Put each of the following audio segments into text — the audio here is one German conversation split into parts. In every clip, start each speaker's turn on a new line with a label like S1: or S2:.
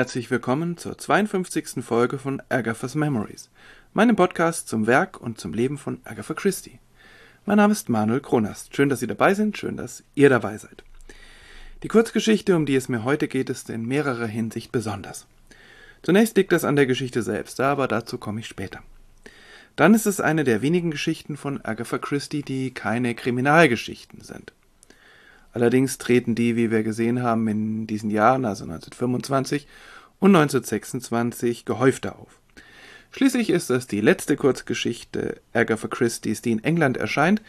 S1: Herzlich willkommen zur 52. Folge von Agatha's Memories, meinem Podcast zum Werk und zum Leben von Agatha Christie. Mein Name ist Manuel Kronast. Schön, dass Sie dabei sind, schön, dass ihr dabei seid. Die Kurzgeschichte, um die es mir heute geht, ist in mehrerer Hinsicht besonders. Zunächst liegt das an der Geschichte selbst, aber dazu komme ich später. Dann ist es eine der wenigen Geschichten von Agatha Christie, die keine Kriminalgeschichten sind. Allerdings treten die, wie wir gesehen haben, in diesen Jahren, also 1925 und 1926, gehäufter auf. Schließlich ist es die letzte Kurzgeschichte Agatha Christie's, die in England erscheint,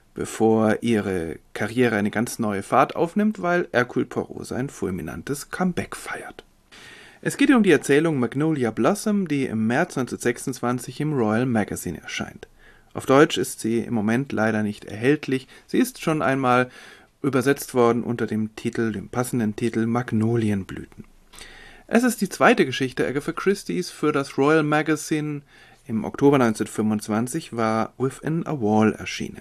S1: bevor ihre Karriere eine ganz neue Fahrt aufnimmt, weil Hercule Poirot sein fulminantes Comeback feiert. Es geht um die Erzählung Magnolia Blossom, die im März 1926 im Royal Magazine erscheint. Auf Deutsch ist sie im Moment leider nicht erhältlich. Sie ist schon einmal übersetzt worden unter dem passenden Titel Magnolienblüten. Es ist die zweite Geschichte Agatha Christie's für das Royal Magazine. Im Oktober 1925 war Within a Wall erschienen.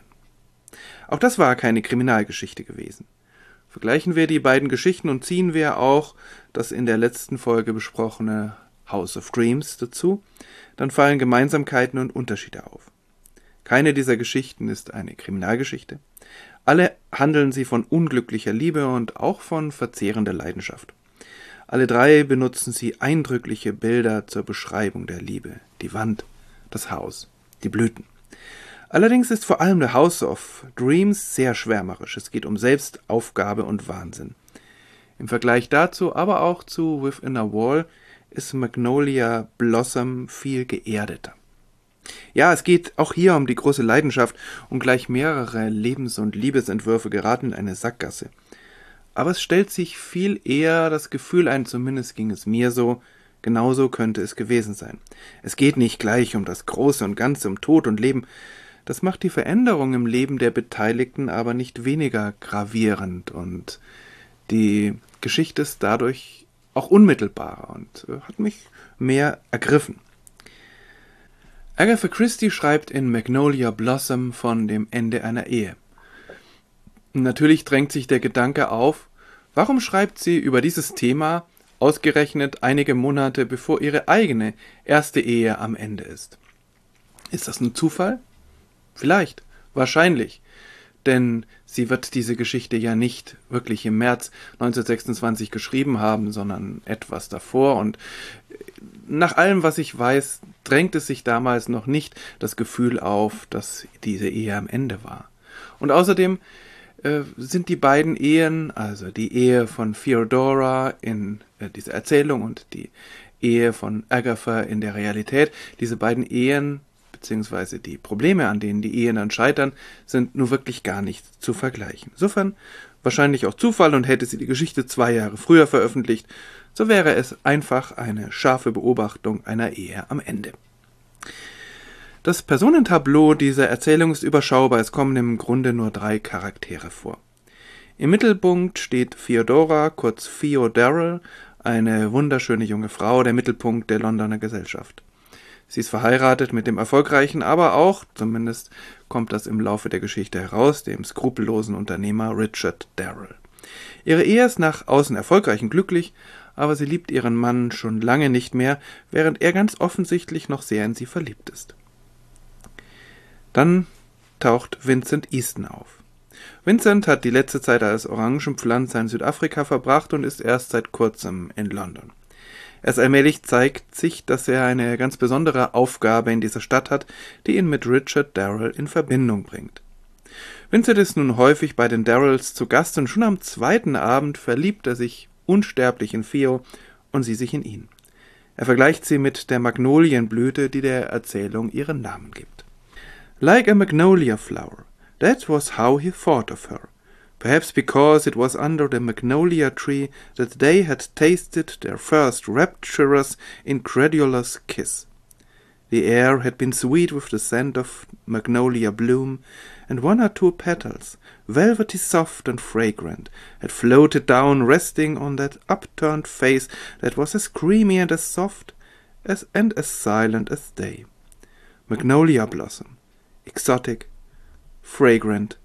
S1: Auch das war keine Kriminalgeschichte gewesen. Vergleichen wir die beiden Geschichten und ziehen wir auch das in der letzten Folge besprochene House of Dreams dazu, dann fallen Gemeinsamkeiten und Unterschiede auf. Keine dieser Geschichten ist eine Kriminalgeschichte. Alle handeln sie von unglücklicher Liebe und auch von verzehrender Leidenschaft. Alle drei benutzen sie eindrückliche Bilder zur Beschreibung der Liebe. Die Wand, das Haus, die Blüten. Allerdings ist vor allem The House of Dreams sehr schwärmerisch. Es geht um Selbstaufgabe und Wahnsinn. Im Vergleich dazu, aber auch zu Within a Wall, ist Magnolia Blossom viel geerdeter. Ja, es geht auch hier um die große Leidenschaft und gleich mehrere Lebens- und Liebesentwürfe geraten in eine Sackgasse. Aber es stellt sich viel eher das Gefühl ein, zumindest ging es mir so, genauso könnte es gewesen sein. Es geht nicht gleich um das Große und Ganze, um Tod und Leben. Das macht die Veränderung im Leben der Beteiligten aber nicht weniger gravierend und die Geschichte ist dadurch auch unmittelbarer und hat mich mehr ergriffen. Agatha Christie schreibt in Magnolia Blossom von dem Ende einer Ehe. Natürlich drängt sich der Gedanke auf, warum schreibt sie über dieses Thema ausgerechnet einige Monate bevor ihre eigene erste Ehe am Ende ist? Ist das ein Zufall? Vielleicht, wahrscheinlich, denn sie wird diese Geschichte ja nicht wirklich im März 1926 geschrieben haben, sondern etwas davor und nach allem, was ich weiß, drängt es sich damals noch nicht das Gefühl auf, dass diese Ehe am Ende war. Und außerdem sind die beiden Ehen, also die Ehe von Theodora in dieser Erzählung und die Ehe von Agatha in der Realität, diese beiden Ehen, beziehungsweise die Probleme, an denen die Ehen dann scheitern, sind nur wirklich gar nicht zu vergleichen. Insofern wahrscheinlich auch Zufall und hätte sie die Geschichte 2 Jahre früher veröffentlicht, so wäre es einfach eine scharfe Beobachtung einer Ehe am Ende. Das Personentableau dieser Erzählung ist überschaubar, es kommen im Grunde nur 3 Charaktere vor. Im Mittelpunkt steht Theodora, kurz Theo Darrell, eine wunderschöne junge Frau, der Mittelpunkt der Londoner Gesellschaft. Sie ist verheiratet mit dem erfolgreichen, aber auch, zumindest kommt das im Laufe der Geschichte heraus, dem skrupellosen Unternehmer Richard Darrell. Ihre Ehe ist nach außen erfolgreich und glücklich, aber sie liebt ihren Mann schon lange nicht mehr, während er ganz offensichtlich noch sehr in sie verliebt ist. Dann taucht Vincent Easton auf. Vincent hat die letzte Zeit als Orangenpflanzer in Südafrika verbracht und ist erst seit kurzem in London. Erst allmählich zeigt sich, dass er eine ganz besondere Aufgabe in dieser Stadt hat, die ihn mit Richard Darrell in Verbindung bringt. Vincent ist nun häufig bei den Darrells zu Gast und schon am 2. Abend verliebt er sich unsterblich in Theo und sie sich in ihn. Er vergleicht sie mit der Magnolienblüte, die der Erzählung ihren Namen gibt. Like a magnolia flower, that was how he thought of her. Perhaps because it was under the magnolia tree that they had tasted their first rapturous, incredulous kiss. The air had been sweet with the scent of magnolia bloom, and 1 or 2 petals, velvety soft and fragrant, had floated down, resting on that upturned face that was as creamy and as soft and as silent as day. Magnolia blossom, exotic, fragrant,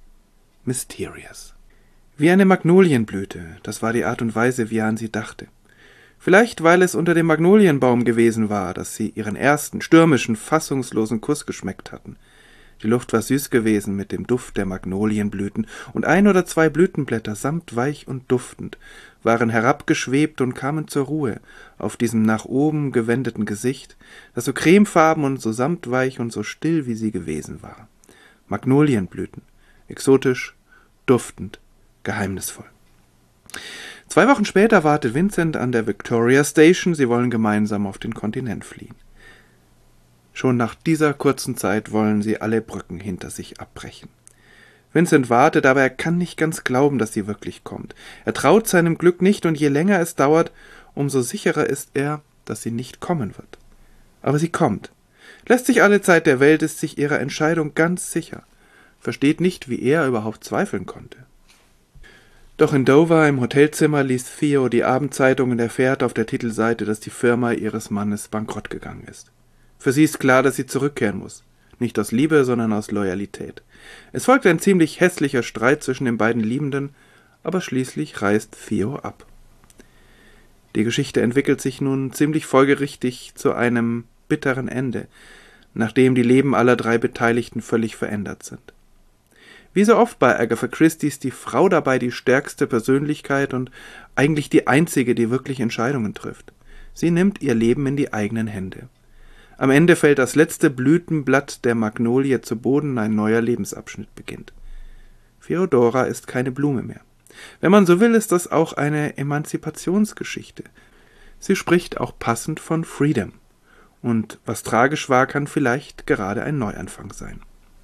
S1: mysterious. Wie eine Magnolienblüte, das war die Art und Weise, wie er an sie dachte. Vielleicht, weil es unter dem Magnolienbaum gewesen war, dass sie ihren ersten, stürmischen, fassungslosen Kuss geschmeckt hatten. Die Luft war süß gewesen mit dem Duft der Magnolienblüten, und 1 oder 2 Blütenblätter, samtweich und duftend, waren herabgeschwebt und kamen zur Ruhe auf diesem nach oben gewendeten Gesicht, das so cremefarben und so samtweich und so still wie sie gewesen war. Magnolienblüten, exotisch, duftend, geheimnisvoll. 2 Wochen später wartet Vincent an der Victoria Station, sie wollen gemeinsam auf den Kontinent fliehen. Schon nach dieser kurzen Zeit wollen sie alle Brücken hinter sich abbrechen. Vincent wartet, aber er kann nicht ganz glauben, dass sie wirklich kommt. Er traut seinem Glück nicht, und je länger es dauert, umso sicherer ist er, dass sie nicht kommen wird. Aber sie kommt. Lässt sich alle Zeit der Welt, ist sich ihrer Entscheidung ganz sicher. Versteht nicht, wie er überhaupt zweifeln konnte. Doch in Dover im Hotelzimmer liest Theo die Abendzeitung und erfährt auf der Titelseite, dass die Firma ihres Mannes bankrott gegangen ist. Für sie ist klar, dass sie zurückkehren muss. Nicht aus Liebe, sondern aus Loyalität. Es folgt ein ziemlich hässlicher Streit zwischen den beiden Liebenden, aber schließlich reist Theo ab. Die Geschichte entwickelt sich nun ziemlich folgerichtig zu einem bitteren Ende, nachdem die Leben aller 3 Beteiligten völlig verändert sind. Wie so oft bei Agatha Christie ist die Frau dabei die stärkste Persönlichkeit und eigentlich die einzige, die wirklich Entscheidungen trifft. Sie nimmt ihr Leben in die eigenen Hände. Am Ende fällt das letzte Blütenblatt der Magnolie zu Boden, ein neuer Lebensabschnitt beginnt. Theodora ist keine Blume mehr. Wenn man so will, ist das auch eine Emanzipationsgeschichte. Sie spricht auch passend von Freedom. Und was tragisch war, kann vielleicht gerade ein Neuanfang sein.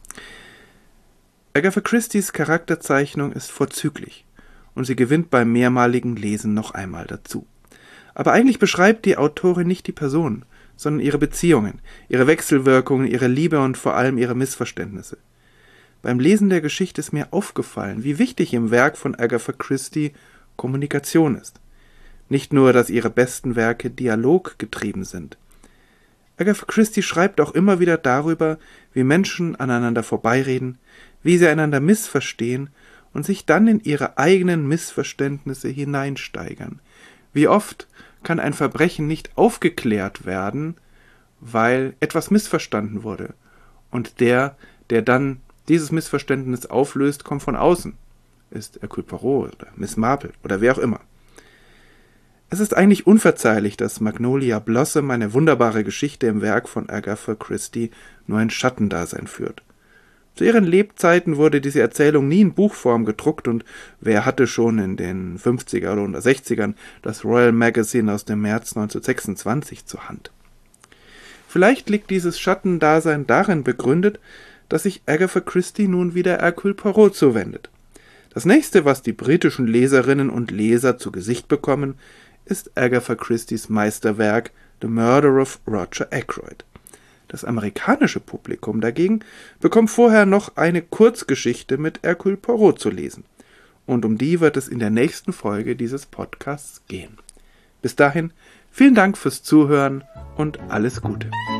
S1: Agatha Christies Charakterzeichnung ist vorzüglich und sie gewinnt beim mehrmaligen Lesen noch einmal dazu. Aber eigentlich beschreibt die Autorin nicht die Person, sondern ihre Beziehungen, ihre Wechselwirkungen, ihre Liebe und vor allem ihre Missverständnisse. Beim Lesen der Geschichte ist mir aufgefallen, wie wichtig im Werk von Agatha Christie Kommunikation ist. Nicht nur, dass ihre besten Werke dialoggetrieben sind. Agatha Christie schreibt auch immer wieder darüber, wie Menschen aneinander vorbeireden, wie sie einander missverstehen und sich dann in ihre eigenen Missverständnisse hineinsteigern. Wie oft kann ein Verbrechen nicht aufgeklärt werden, weil etwas missverstanden wurde. Und der dann dieses Missverständnis auflöst, kommt von außen. Ist Hercule Poirot oder Miss Marple oder wer auch immer. Es ist eigentlich unverzeihlich, dass Magnolia Blossom, eine wunderbare Geschichte im Werk von Agatha Christie, nur ein Schattendasein führt. Zu ihren Lebzeiten wurde diese Erzählung nie in Buchform gedruckt und wer hatte schon in den 50er oder 60ern das Royal Magazine aus dem März 1926 zur Hand. Vielleicht liegt dieses Schattendasein darin begründet, dass sich Agatha Christie nun wieder Hercule Poirot zuwendet. Das nächste, was die britischen Leserinnen und Leser zu Gesicht bekommen, ist Agatha Christies Meisterwerk The Murder of Roger Ackroyd. Das amerikanische Publikum dagegen bekommt vorher noch eine Kurzgeschichte mit Hercule Poirot zu lesen. Und um die wird es in der nächsten Folge dieses Podcasts gehen. Bis dahin, vielen Dank fürs Zuhören und alles Gute.